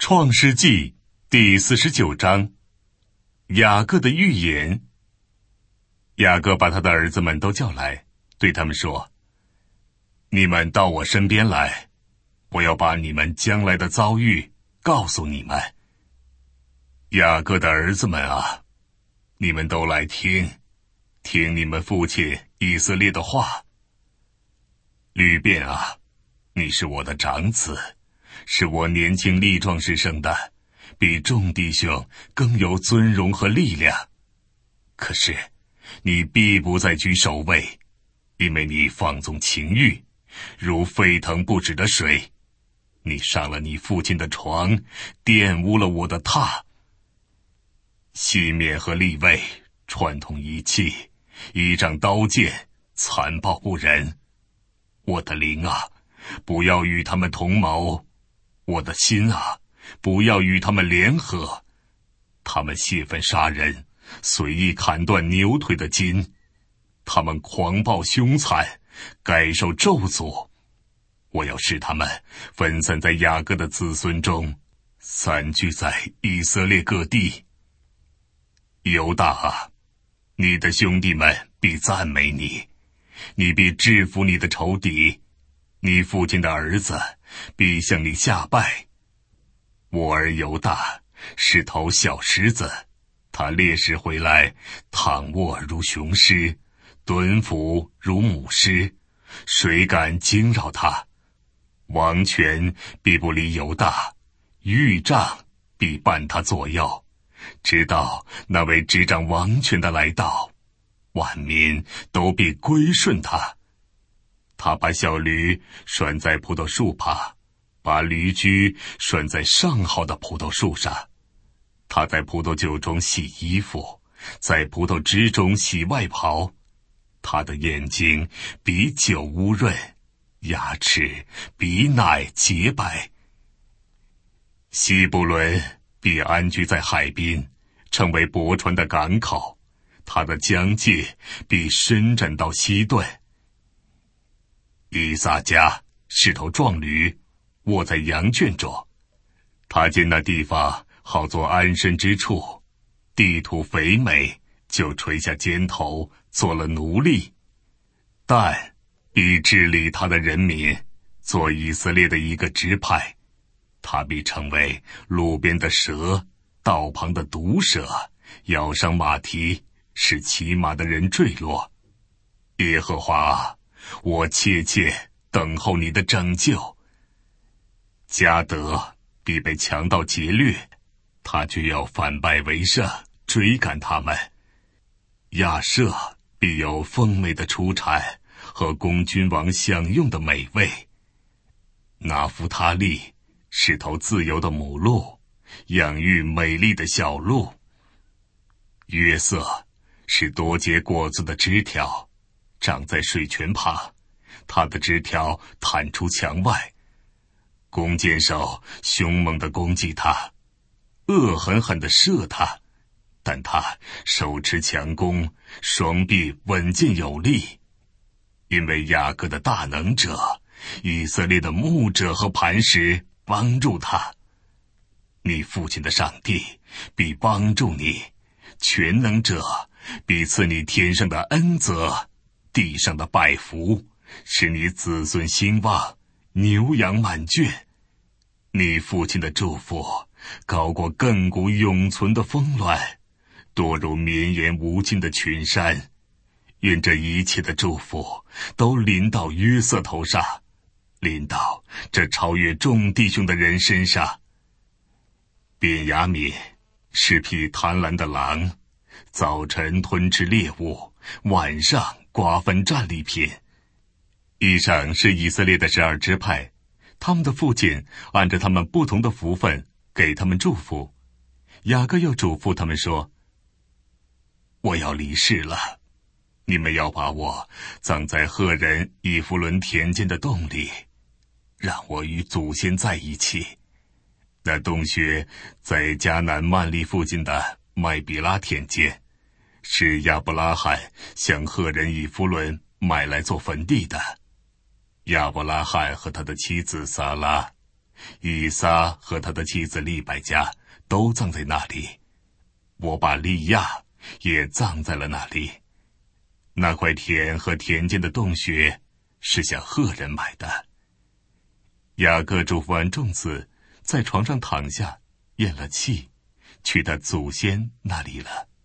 创世纪第49章，雅各的预言。雅各把他的儿子们都叫来，对他们说：你们到我身边来，我要把你们将来的遭遇告诉你们。雅各的儿子们啊，你们都来听你们父亲以色列的话。吕便啊，你是我的长子，是我年轻力壮时生的，比众弟兄更有尊荣和力量。可是你必不再居首位，因为你放纵情欲，如沸腾不止的水。你上了你父亲的床，玷污了我的榻。西缅和利未串通一气，依仗刀剑，残暴不仁。我的灵啊，不要与他们同谋；我的心啊，不要与他们联合。他们泄愤杀人，随意砍断牛腿的筋。他们狂暴凶残，该受咒诅。我要使他们分散在雅各的子孙中，散居在以色列各地。犹大啊，你的兄弟们必赞美你，你必制服你的仇敌，你父亲的儿子必向你下拜。我儿犹大是头小狮子，他猎食回来，躺卧如雄狮，蹲伏如母狮，谁敢惊扰他？王权必不离犹大，御杖必伴他左右，直到那位执掌王权的来到，万民都必归顺他。他把小驴拴在葡萄树旁，把驴驹拴在上好的葡萄树上。他在葡萄酒中洗衣服，在葡萄汁中洗外袍。他的眼睛比酒污润，牙齿比奶洁白。希布伦必安居在海滨，成为泊船的港口，他的疆界必伸展到西顿。以撒家是头壮驴，卧在羊圈中，他见那地方好作安身之处，地土肥美，就垂下肩头，做了奴隶。但必治理他的人民，做以色列的一个支派。他必成为路边的蛇，道旁的毒蛇，咬伤马蹄，使骑马的人坠落。耶和华，我切切等候你的拯救。迦得必被强盗劫掠，他却要反败为胜，追赶他们。亚设必有丰美的出产和供君王享用的美味。拿弗他利是头自由的母鹿，养育美丽的小鹿。约瑟是多结果子的枝条，长在水泉旁，它的枝条探出墙外。弓箭手凶猛地攻击他，恶狠狠地射他，但他手持强弓，双臂稳健有力。因为雅各的大能者，以色列的牧者和磐石帮助他。你父亲的上帝必帮助你，全能者必赐你天上的恩泽，地上的百福，使你子孙兴旺，牛羊满圈。你父亲的祝福高过亘古永存的峰峦，多如绵延无尽的群山。愿这一切的祝福都临到约瑟头上，临到这超越众弟兄的人身上。便雅悯是匹贪婪的狼，早晨吞吃猎物，晚上瓜分战利品。以上是以色列的12支派，他们的父亲按着他们不同的福分给他们祝福。雅各又嘱咐他们说：我要离世了，你们要把我葬在赫人以弗伦田间的洞里，让我与祖先在一起。那洞穴在迦南曼利附近的麦比拉田间，是亚伯拉罕向赫人以弗伦买来做坟地的。亚伯拉罕和他的妻子撒拉以撒和他的妻子利百加都葬在那里。我把利亚也葬在了那里。那块田和田间的洞穴是向赫人买的。雅各嘱咐完众子，在床上躺下，咽了气，去他祖先那里了。